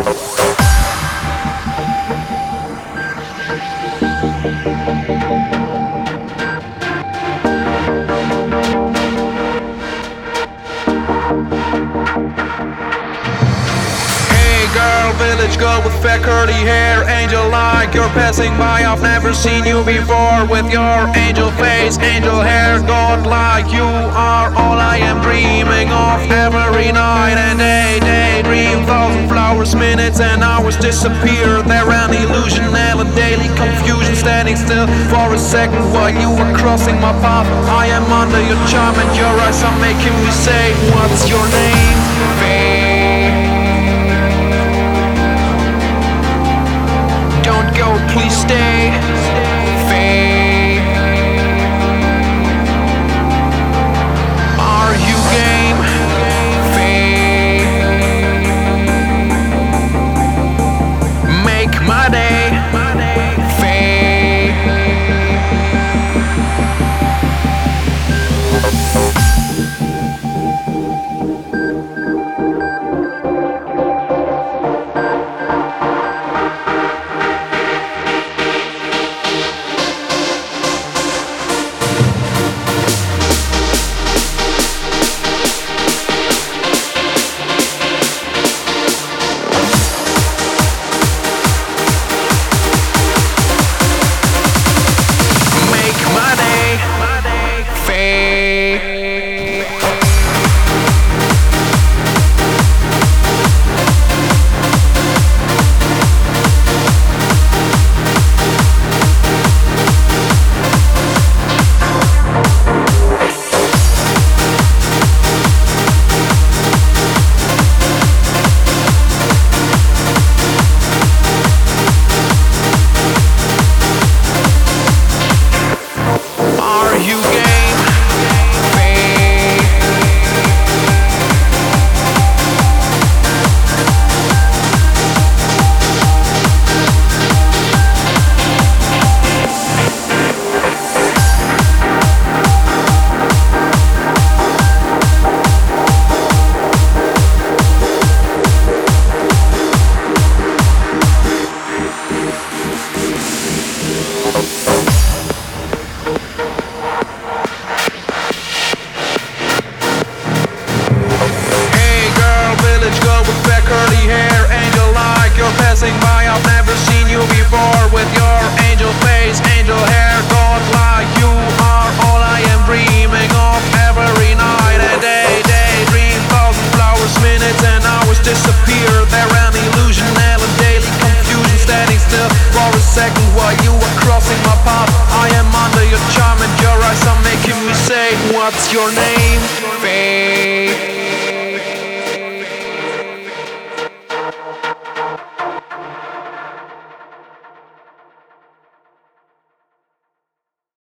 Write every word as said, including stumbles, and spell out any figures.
Village girl with fair curly hair, angel like you're passing by. I've never seen you before with your angel face, angel hair, god like you are all I am dreaming of every night and day. Daydream, thousand flowers, minutes and hours disappear. They're an illusion and a daily confusion. Standing still for a second while you were crossing my path. I am under your charm and your eyes are making me say, what's your name? Babe, don't go, please stay. Faye, are you game? Faye, make my day. Faye, by. I've never seen you before with your angel face, angel hair, god like you are all I am dreaming of every night and day. Daydream, thousand flowers, minutes and hours disappear. They're an illusion and a daily confusion. Standing still for a second while you are crossing my path. I am under your charm and your eyes are making me say, what's your name?